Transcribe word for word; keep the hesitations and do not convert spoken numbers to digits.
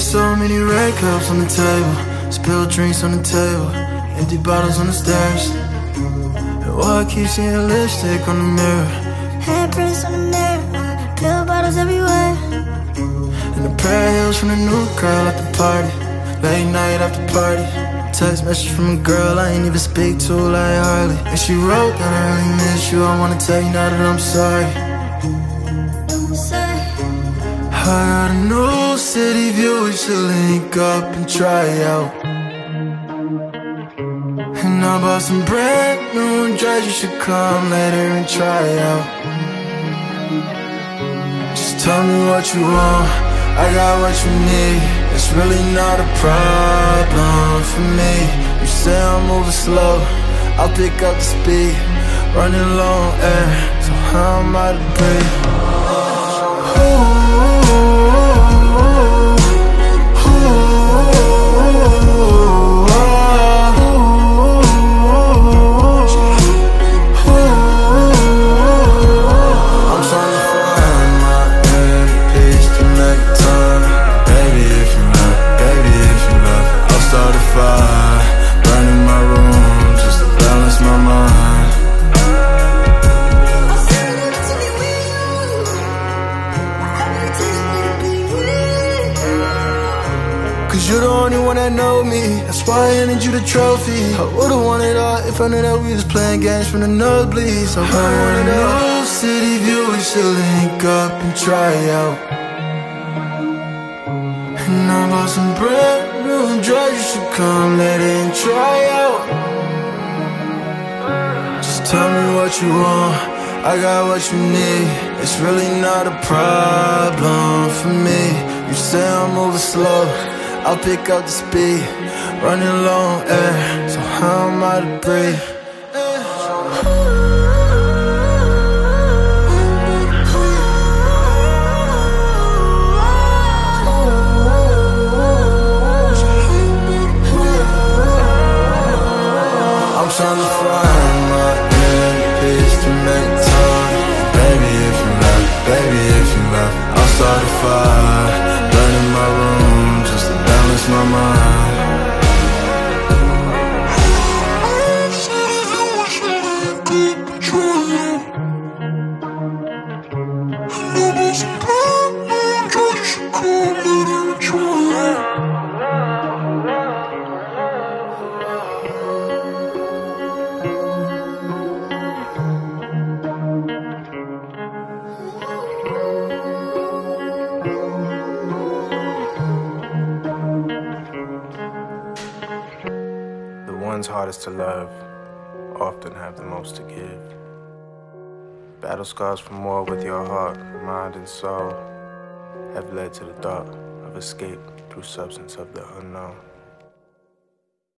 So many red cups on the table, spilled drinks on the table, empty bottles on the stairs. And why I keep seeing lipstick on the mirror, handprints on the mirror, pill bottles everywhere. and a pair of heels from the new girl at the party, late night after party. Text message from a girl I ain't even speak to like hardly, and she wrote that I really miss you. I wanna tell you now that I'm sorry. I got a new city view, we should link up and try out. And I bought some brand new drugs, you should come later and try out. Just tell me what you want, I got what you need. It's really not a problem for me. You say I'm moving slow, I'll pick up the speed. Running low on air, so how am I to breathe? Ooh. Cause you're the only one that know me, that's why I handed you the trophy. I would've won it all if I knew that we was playing games from the nosebleeds. I want a new city view, we should link up and try out. And I bought some brand new drugs, you should come let it and try out. Just tell me what you want, I got what you need. It's really not a problem for me. You say I'm moving slow, I'll pick up the speed. Running low on air, so how am I to breathe? I'm trying to find my inner peace to make time. Baby, if you left, baby, if you left, I'll start a fire, burning my room just to balance my mind. The ones hardest to love often have the most to give. Battle scars from war with your heart, mind, and soul have led to the thought of escape through substance of the unknown.